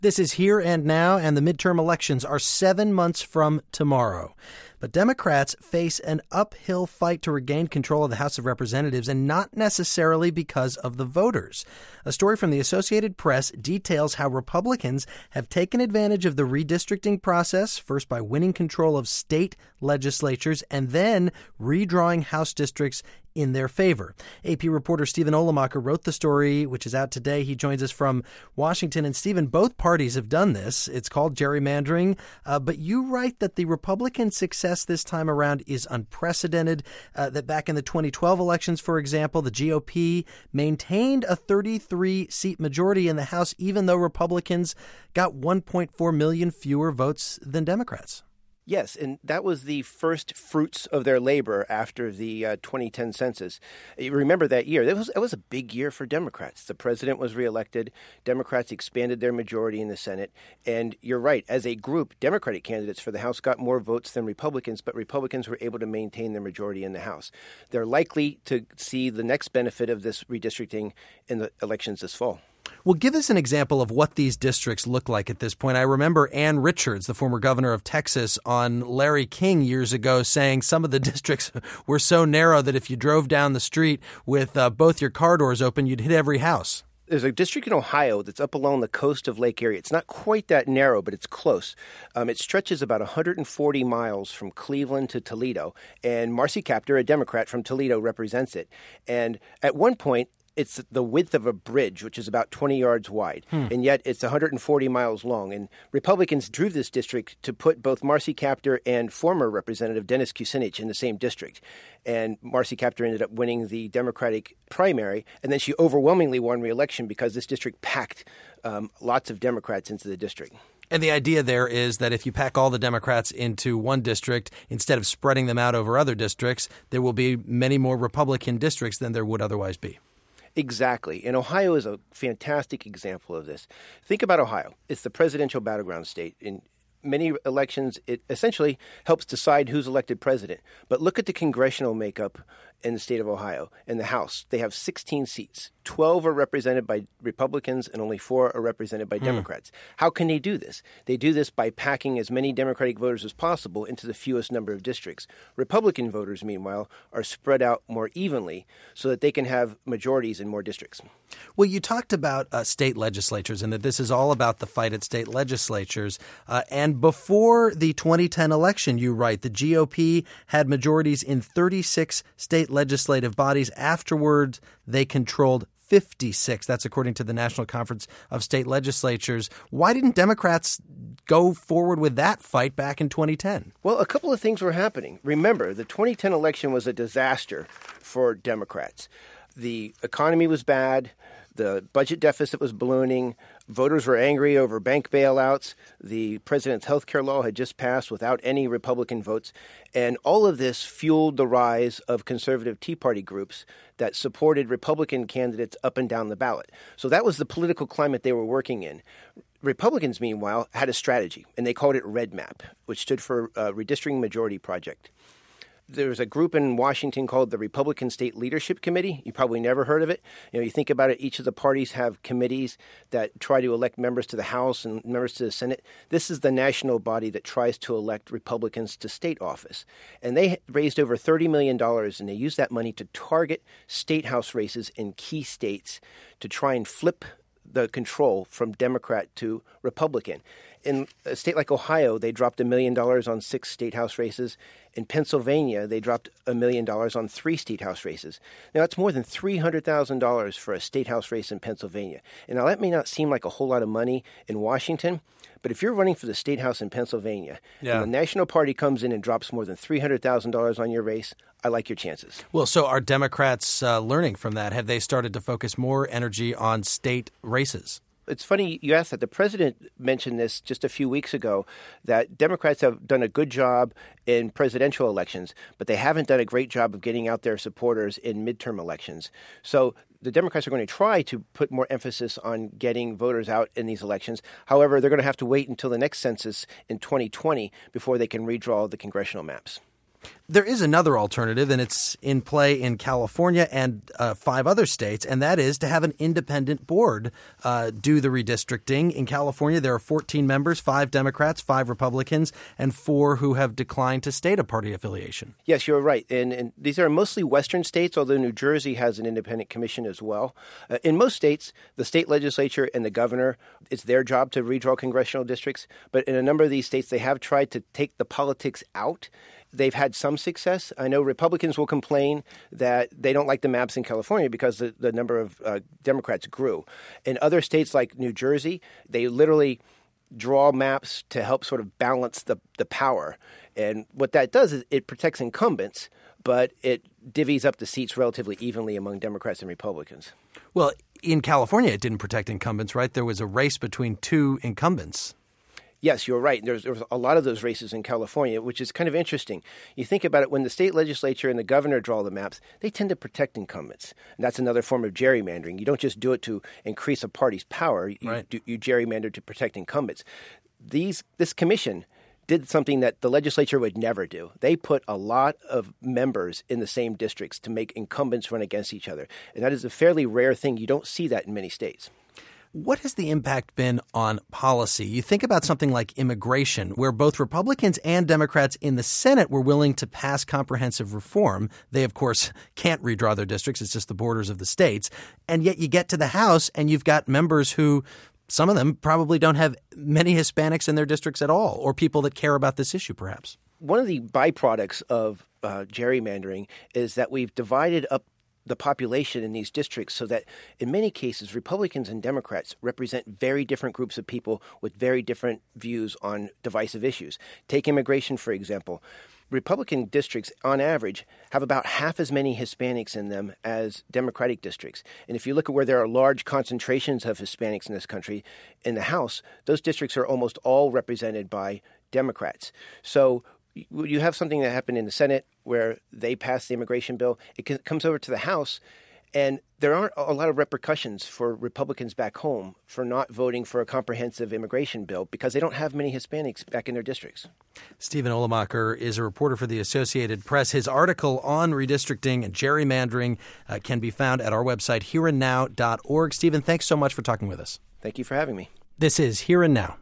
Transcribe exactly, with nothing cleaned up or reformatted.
This is Here and Now, and the midterm elections are seven months from tomorrow. But Democrats face an uphill fight to regain control of the House of Representatives, and not necessarily because of the voters. A story from the Associated Press details how Republicans have taken advantage of the redistricting process, first by winning control of state legislatures and then redrawing House districts in their favor. A P reporter Stephen Olemacher wrote the story, which is out today. He joins us from Washington. And Stephen, both parties have done this. It's called gerrymandering. Uh, but you write that the Republican success this time around is unprecedented, uh, that back in the twenty twelve elections, for example, the G O P maintained a thirty-three seat majority in the House, even though Republicans got one point four million fewer votes than Democrats. Yes, and that was the first fruits of their labor after the uh, twenty ten census. You remember that year. It was, it was a big year for Democrats. The president was reelected. Democrats expanded their majority in the Senate. And you're right, as a group, Democratic candidates for the House got more votes than Republicans, but Republicans were able to maintain their majority in the House. They're likely to see the next benefit of this redistricting in the elections this fall. Well, give us an example of what these districts look like at this point. I remember Ann Richards, the former governor of Texas, on Larry King years ago saying some of the districts were so narrow that if you drove down the street with uh, both your car doors open, you'd hit every house. There's a district in Ohio that's up along the coast of Lake Erie. It's not quite that narrow, but it's close. Um, it stretches about one hundred forty miles from Cleveland to Toledo, and Marcy Kaptur, a Democrat from Toledo, represents it. And at one point, it's the width of a bridge, which is about twenty yards wide, hmm. and yet it's one hundred forty miles long. And Republicans drew this district to put both Marcy Kaptur and former Representative Dennis Kucinich in the same district. And Marcy Kaptur ended up winning the Democratic primary, and then she overwhelmingly won re-election because this district packed um, lots of Democrats into the district. And the idea there is that if you pack all the Democrats into one district, instead of spreading them out over other districts, there will be many more Republican districts than there would otherwise be. Exactly. And Ohio is a fantastic example of this. Think about Ohio. It's the presidential battleground state. In many elections, it essentially helps decide who's elected president. But look at the congressional makeup in the state of Ohio. In the House, they have sixteen seats. twelve are represented by Republicans and only four are represented by Democrats. Mm. How can they do this? They do this by packing as many Democratic voters as possible into the fewest number of districts. Republican voters, meanwhile, are spread out more evenly so that they can have majorities in more districts. Well, you talked about uh, state legislatures and that this is all about the fight at state legislatures. Uh, and before the twenty ten election, you write, the G O P had majorities in thirty-six state legislative bodies. Afterwards, they controlled fifty-six. That's according to the National Conference of State Legislatures. Why didn't Democrats go forward with that fight back in twenty ten? Well, a couple of things were happening. Remember, the twenty ten election was a disaster for Democrats. The economy was bad. The budget deficit was ballooning. Voters were angry over bank bailouts. The president's health care law had just passed without any Republican votes. And all of this fueled the rise of conservative Tea Party groups that supported Republican candidates up and down the ballot. So that was the political climate they were working in. Republicans, meanwhile, had a strategy, and they called it REDMAP, which stood for uh, Redistricting Majority Project. There's a group in Washington called the Republican State Leadership Committee. You probably never heard of it. You know, you think about it, each of the parties have committees that try to elect members to the House and members to the Senate. This is the national body that tries to elect Republicans to state office. And they raised over thirty million dollars, and they used that money to target state House races in key states to try and flip the control from Democrat to Republican. In a state like Ohio, they dropped a million dollars on six state House races. In Pennsylvania, they dropped a million dollars on three state House races. Now, that's more than three hundred thousand dollars for a state House race in Pennsylvania. And now that may not seem like a whole lot of money in Washington, but if you're running for the state House in Pennsylvania, yeah. and the National Party comes in and drops more than three hundred thousand dollars on your race, I like your chances. Well, so are Democrats uh, learning from that? Have they started to focus more energy on state races? It's funny you asked that. The president mentioned this just a few weeks ago, that Democrats have done a good job in presidential elections, but they haven't done a great job of getting out their supporters in midterm elections. So the Democrats are going to try to put more emphasis on getting voters out in these elections. However, they're going to have to wait until the next census in twenty twenty before they can redraw the congressional maps. There is another alternative, and it's in play in California and uh, five other states, and that is to have an independent board uh, do the redistricting. In California, there are fourteen members, five Democrats, five Republicans, and four who have declined to state a party affiliation. Yes, you're right. And, and these are mostly Western states, although New Jersey has an independent commission as well. Uh, in most states, the state legislature and the governor, it's their job to redraw congressional districts. But in a number of these states, they have tried to take the politics out. They've had some success. I know Republicans will complain that they don't like the maps in California because the, the number of uh, Democrats grew. In other states like New Jersey, they literally draw maps to help sort of balance the, the power. And what that does is it protects incumbents, but it divvies up the seats relatively evenly among Democrats and Republicans. Well, in California, it didn't protect incumbents, right? There was a race between two incumbents. Yes, you're right. There's, there's a lot of those races in California, which is kind of interesting. You think about it, when the state legislature and the governor draw the maps, they tend to protect incumbents. And that's another form of gerrymandering. You don't just do it to increase a party's power. You, right. do, you gerrymander to protect incumbents. These This commission did something that the legislature would never do. They put a lot of members in the same districts to make incumbents run against each other. And that is a fairly rare thing. You don't see that in many states. What has the impact been on policy? You think about something like immigration, where both Republicans and Democrats in the Senate were willing to pass comprehensive reform. They, of course, can't redraw their districts. It's just the borders of the states. And yet you get to the House and you've got members who, some of them probably don't have many Hispanics in their districts at all, or people that care about this issue, perhaps. One of the byproducts of uh, gerrymandering is that we've divided up the population in these districts so that in many cases, Republicans and Democrats represent very different groups of people with very different views on divisive issues. Take immigration, for example. Republican districts, on average, have about half as many Hispanics in them as Democratic districts. And if you look at where there are large concentrations of Hispanics in this country, in the House, those districts are almost all represented by Democrats. So you have something that happened in the Senate where they passed the immigration bill. It comes over to the House, and there aren't a lot of repercussions for Republicans back home for not voting for a comprehensive immigration bill because they don't have many Hispanics back in their districts. Stephen Olemacher is a reporter for the Associated Press. His article on redistricting and gerrymandering uh, can be found at our website, here and now dot org. Stephen, thanks so much for talking with us. Thank you for having me. This is Here and Now.